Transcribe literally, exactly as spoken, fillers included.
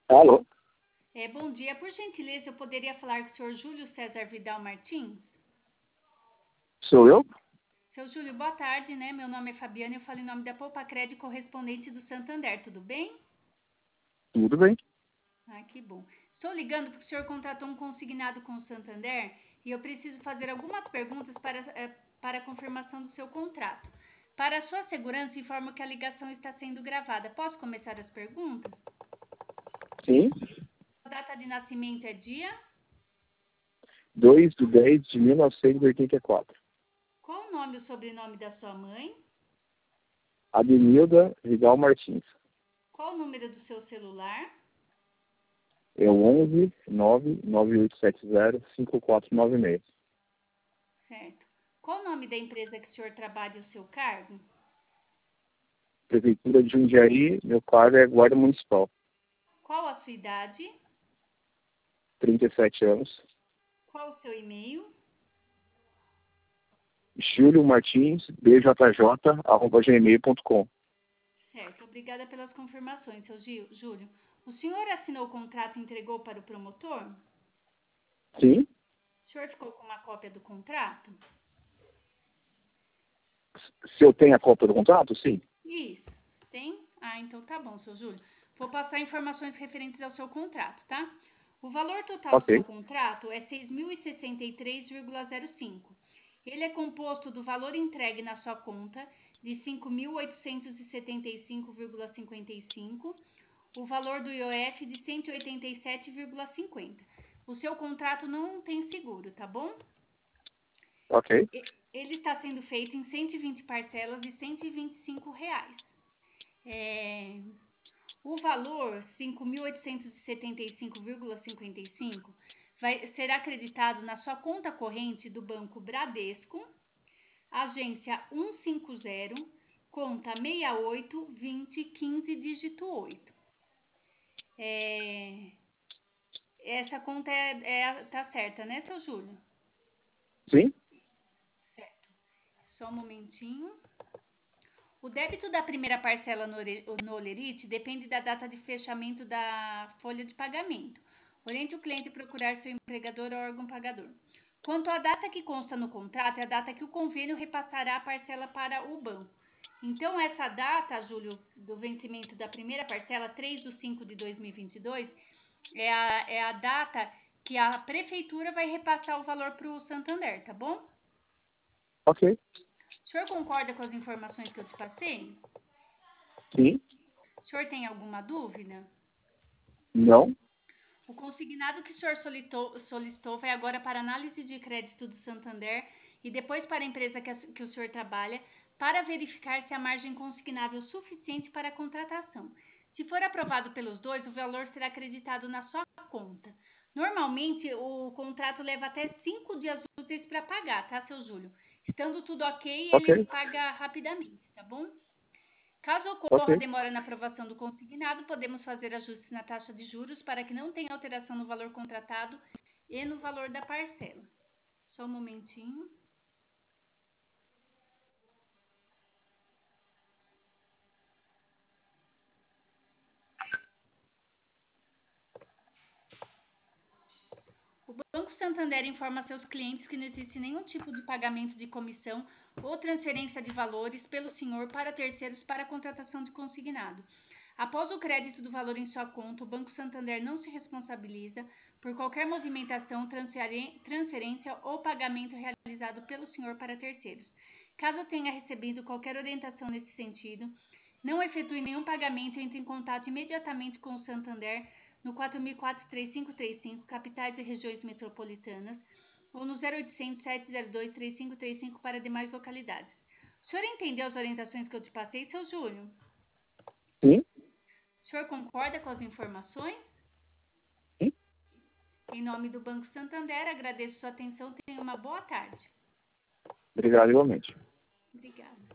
Alô? É, bom dia. Por gentileza, eu poderia falar com o senhor Júlio César Vidal Martins? Sou eu? Seu Júlio, boa tarde, né? Meu nome é Fabiana e eu falo em nome da Poupa-Cred, correspondente do Santander, tudo bem? Tudo bem? Ah, que bom. Estou ligando porque o senhor contratou um consignado com o Santander e eu preciso fazer algumas perguntas para, eh, para a confirmação do seu contrato. Para a sua segurança, informo que a ligação está sendo gravada. Posso começar as perguntas? Sim. A data de nascimento é dia? dois de dez de mil novecentos e oitenta e quatro. Qual o nome e o sobrenome da sua mãe? Adenilda Vidal Martins. Qual o número do seu celular? É o onze nove nove oito sete zero cinco quatro nove seis. Certo. Qual o nome da empresa que o senhor trabalha e o seu cargo? Prefeitura de Jundiaí, meu cargo é guarda municipal. Qual a sua idade? trinta e sete anos. Qual o seu e-mail? Júlio Martins, b j j arroba gmail ponto com. Certo. Obrigada pelas confirmações, seu Gil- Júlio. O senhor assinou o contrato e entregou para o promotor? Sim. O senhor ficou com uma cópia do contrato? Se eu tenho a cópia do contrato? Sim. Isso. Tem? Ah, então tá bom, seu Júlio. Vou passar informações referentes ao seu contrato, tá? O valor total do seu Ok. contrato é seis mil e sessenta e três vírgula zero cinco. Ele é composto do valor entregue na sua conta de cinco mil oitocentos e setenta e cinco vírgula cinquenta e cinco, o valor do I O F de cento e oitenta e sete vírgula cinquenta. O seu contrato não tem seguro, tá bom? Ok. Ele está sendo feito em cento e vinte parcelas de cento e vinte e cinco reais. É, o valor cinco mil oitocentos e setenta e cinco vírgula cinquenta e cinco vai será acreditado na sua conta corrente do Banco Bradesco, agência cento e cinquenta, conta sessenta e oito, vinte, quinze, dígito oito. É, essa conta é, é, tá certa, né, seu Júlio? Sim. Certo. Só um momentinho. O débito da primeira parcela no, no Olerite depende da data de fechamento da folha de pagamento. Oriente o cliente a procurar seu empregador ou órgão pagador. Quanto à data que consta no contrato, é a data que o convênio repassará a parcela para o banco. Então, essa data, Júlio, do vencimento da primeira parcela, três de cinco de dois mil e vinte e dois, é a, é a data que a prefeitura vai repassar o valor para o Santander, tá bom? Ok. O senhor concorda com as informações que eu te passei? Sim. O senhor tem alguma dúvida? Não. O consignado que o senhor solicitou, solicitou vai agora para análise de crédito do Santander e depois para a empresa que, a, que o senhor trabalha para verificar se a margem consignável é suficiente para a contratação. Se for aprovado pelos dois, o valor será acreditado na sua conta. Normalmente, o contrato leva até cinco dias úteis para pagar, tá, seu Júlio? Estando tudo ok, Ok. ele paga rapidamente, tá bom? Caso Ok. ocorra demora na aprovação do consignado, podemos fazer ajustes na taxa de juros para que não tenha alteração no valor contratado e no valor da parcela. Só um momentinho. O Banco Santander informa a seus clientes que não existe nenhum tipo de pagamento de comissão ou transferência de valores pelo senhor para terceiros para a contratação de consignado. Após o crédito do valor em sua conta, o Banco Santander não se responsabiliza por qualquer movimentação, transferência ou pagamento realizado pelo senhor para terceiros. Caso tenha recebido qualquer orientação nesse sentido, não efetue nenhum pagamento e entre em contato imediatamente com o Santander no quatro mil e quatro, três cinco três cinco, capitais e regiões metropolitanas, ou no zero oitocentos, sete zero dois, três cinco três cinco para demais localidades. O senhor entendeu as orientações que eu te passei, seu Júlio? Sim. O senhor concorda com as informações? Sim. Em nome do Banco Santander, agradeço sua atenção. Tenha uma boa tarde. Obrigado igualmente. Obrigada.